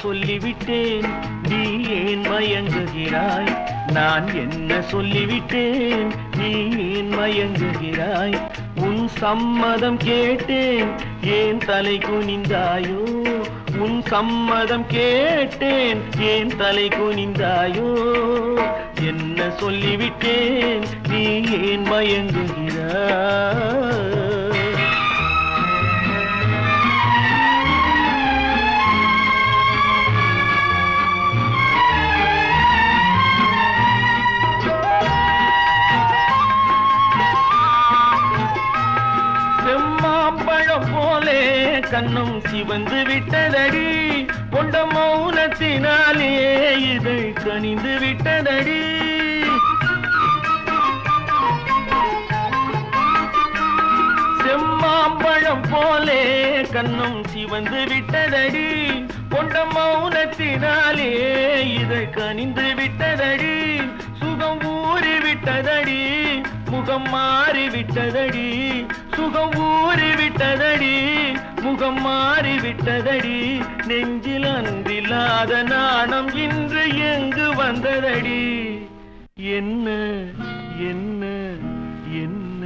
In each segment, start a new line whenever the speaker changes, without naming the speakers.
சொல்லிவிட்டேன், நீ ஏன் மயங்குகிறாய்? நான் என்ன சொல்லிவிட்டேன், நீ ஏன் மயங்குகிறாய்? உன் சம்மதம் கேட்டேன், ஏன் தலை குனிந்தாயோ? உன் சம்மதம் கேட்டேன், ஏன் தலை குனிந்தாயோ? என்ன சொல்லிவிட்டேன், நீ ஏன் மயங்குகிறாய்? செம்மாம்பழம் போலே கண்ணும் சிவந்து விட்டதடி, கொண்ட மௌனத்தினாலே இதை கனிந்து விட்டதடி. செம்மாம்பழம் போலே கண்ணும் சிவந்து விட்டதடி, கொண்ட மௌனத்தினாலே இதை கனிந்து விட்டதடி. சுகம் ஊறி விட்டதடி, முகம் மாறி விட்டதடி. சுகம் ஊறி விட்டதடி, முகம் மாறி விட்டதடி. நெஞ்சில் அன்பில்லாத நாணம் இன்று எங்கு வந்ததடி? என்ன என்ன என்ன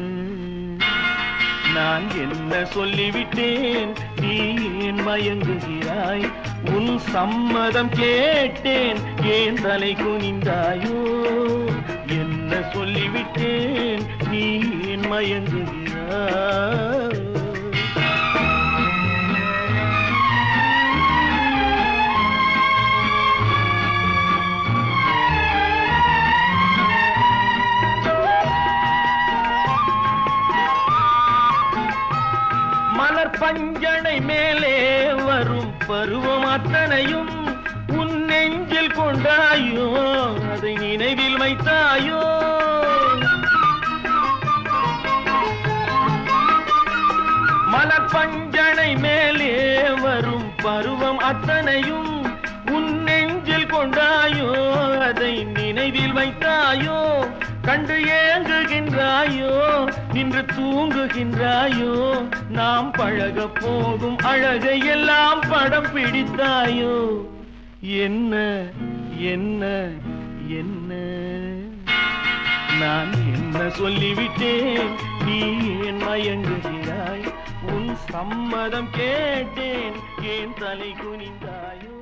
நான் என்ன சொல்லிவிட்டேன், நீ ஏன் மயங்குகிறாய்? உன் சம்மதம் கேட்டேன், ஏன் தலை குனிந்தாயோ? என்ன சொல்லிவிட்டேன், நீ ஏன் மயங்குகிறாய்? மலர் பஞ்சனை மேலே வரும் பருவம் அத்தனையும் உன் நெஞ்சில் கொண்டாயோ? அதை நினைவில் வைத்தாயோ? மலர் பஞ்சனை மேலே வரும் பருவம் அத்தனையும் உன் நெஞ்சில் கொண்டாயோ? அதை நினைவில் வைத்தாயோ? கண்டு ஏங்குகின்றாயோ, நின்று தூங்குகின்றாயோ? நாம் பழக போகும் அழகை எல்லாம் படம் பிடித்தாயோ? என்ன என்ன என்ன நான் என்ன சொல்லிவிட்டேன், நீ ஏன் மயங்குகிறாய்? உன் சம்மதம் கேட்டேன், ஏன் தலை குனிந்தாயோ?